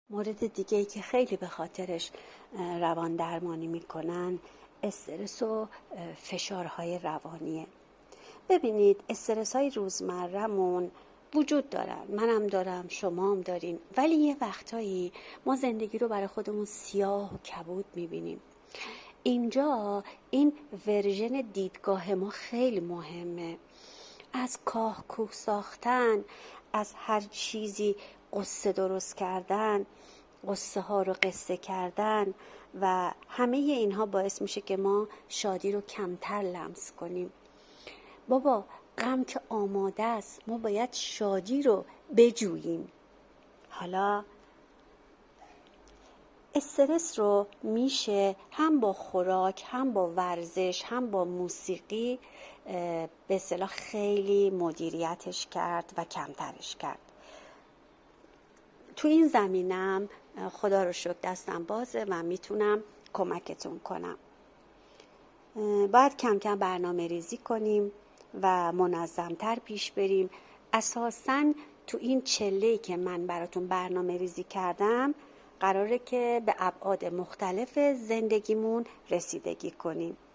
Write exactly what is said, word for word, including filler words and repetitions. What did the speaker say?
مورد دیگه ای که خیلی به خاطرش روان درمانی میکنن استرس و فشارهای روانیه. ببینید استرس های روزمره‌مون وجود دارن، منم دارم، شما هم دارین، ولی یه وقتایی ما زندگی رو برای خودمون سیاه و کبود میبینیم. اینجا این ورژن دیدگاه ما خیلی مهمه. از کاه کوه ساختن، از هر چیزی قصه درست کردن، قصه ها رو قصه کردن و همه اینها باعث میشه که ما شادی رو کمتر لمس کنیم. بابا غم که آماده است، ما باید شادی رو بجوییم. حالا استرس رو میشه هم با خوراک، هم با ورزش، هم با موسیقی به اصطلاح خیلی مدیریتش کرد و کمترش کرد. تو این زمینم خدا رو شکر دستم بازه و میتونم کمکتون کنم. باید کم کم برنامه ریزی کنیم و منظمتر پیش بریم. اساساً تو این چله‌ای که من براتون برنامه ریزی کردم قراره که به ابعاد مختلف زندگیمون رسیدگی کنیم.